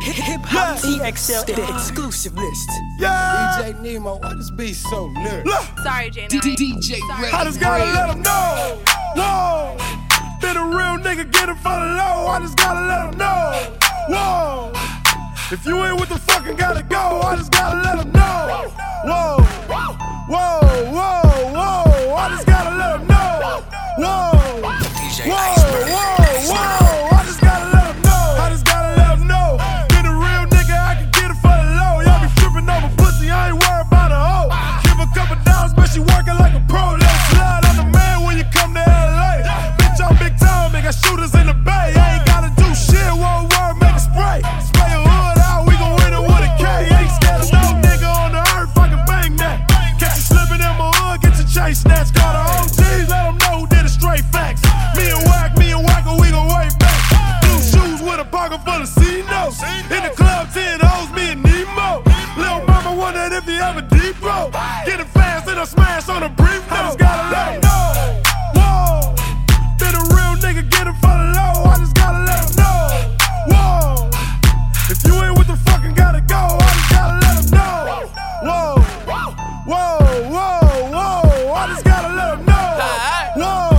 Hip Hop TXL, the exclusive list. Yeah. DJ Nemo, why this beat so lyric? Sorry, J9. DJ Red. I just gotta let them know. Whoa. Been a real nigga, get it for the low. I just gotta let them know. Whoa. If you ain't with the fucking gotta go, I just gotta let them know. Whoa. Whoa, whoa, whoa. I just gotta let them know. Whoa. Whoa, whoa, whoa. I just gotta let them know. I just gotta let them know. Been a real nigga, I can get it for the low. Y'all be tripping over pussy, I ain't worried about a hoe. Give a couple dollars, but she working like a pro. Let's slide on the man when you come to LA. Bitch, I'm big time, make shooters in the bay. I ain't gotta do shit, one word, make a spray. Spray a hood out, we gon' win it with a K. Ain't scared of no nigga on the earth, I can bang that. Catch you slipping in my hood, get your chase snatch. Call the OGs, let them know who did it, straight facts. Me and Wacko, we gon' way back. New shoes with a pocket full of C-notes. In the club, 10 hoes, me and Nemo. Lil' mama wondered if you ever deep bro. Get it fast and I smash on a brief note. I just gotta let them know. Whoa. Been a real nigga, get it for the low. I just gotta let them know. Whoa. If you ain't with the fucking gotta go, I just gotta let them know. Whoa. Whoa, whoa, whoa. I just gotta let them know. Whoa.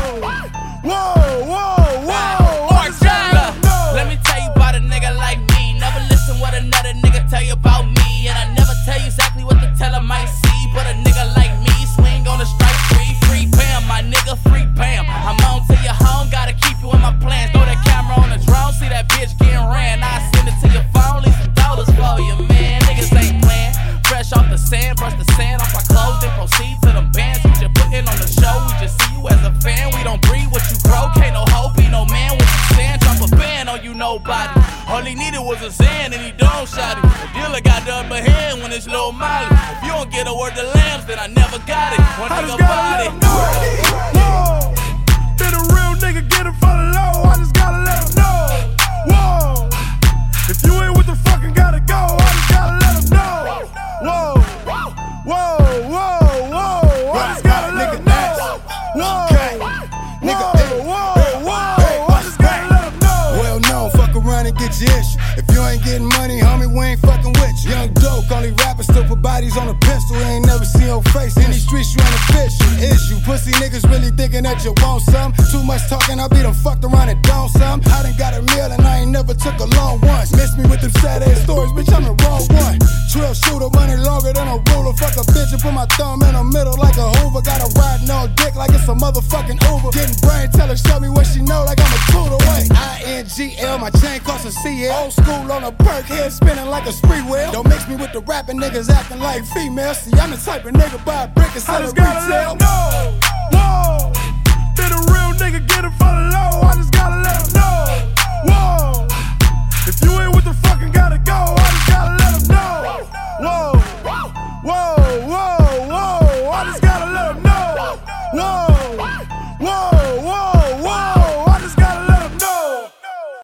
Whoa, whoa, whoa. I just gotta let them know. Let me tell you about a nigga like me. Never listen what another nigga tell you about me. And I never tell you exactly what the teller might see. But a nigga like me swing on a strike free. Free bam, my nigga, free bam. I'm on to your home, gotta keep you in my plans. Throw that camera on the drone, see that bitch getting ran. I send it to your phone, leave some dollars for you, man. Niggas ain't playing. Fresh off the sand, brush the sand off our clothes, then proceed to them bands. We just putting on the show, we just see you as a fan. We don't breed what you grow, can't no hope, be no man. What you saying? Drop a band on you, nobody. All he needed was a Zan and he done shot it. The dealer got the upper hand when it's Lil Molly. If you don't get a word to lambs, then I never got it. One I nigga just gotta let body. them know. Whoa. Been a real nigga, get it for the low. I just gotta let them know. Whoa. If you ain't with the fucking gotta go, I just gotta let them know. Whoa. Whoa, whoa, whoa. I just gotta let them know. Whoa. Whoa, whoa. I just gotta let them know. Well known, fuck around and get your issue. If you ain't getting money, homie, we ain't fucking with you. Young dope, only rappers still put bodies on a pistol. Ain't never seen your face in these streets, you ain't official. Issue, pussy niggas really thinking that you want some. Too much talking, I be done fucked around and done some. I done got a meal and I ain't never took a long once. Miss me with them sad ass stories, bitch, I'm the wrong one. 12 shooter, money longer than a ruler. Fuck a bitch and put my thumb in the middle like a Hoover. Got her riding on dick like it's a motherfucking Uber. Getting brain, tell her, show me what she know like I'm a tutor. Wait, INGL, my chain costs a CL. Old school on a perk, head spinning like a spree wheel. Don't mix me with the rapping niggas acting like females. See, I'm the type of nigga buy a brick and sell I it just gotta let retail. them know. Whoa. Been a real nigga, get it for the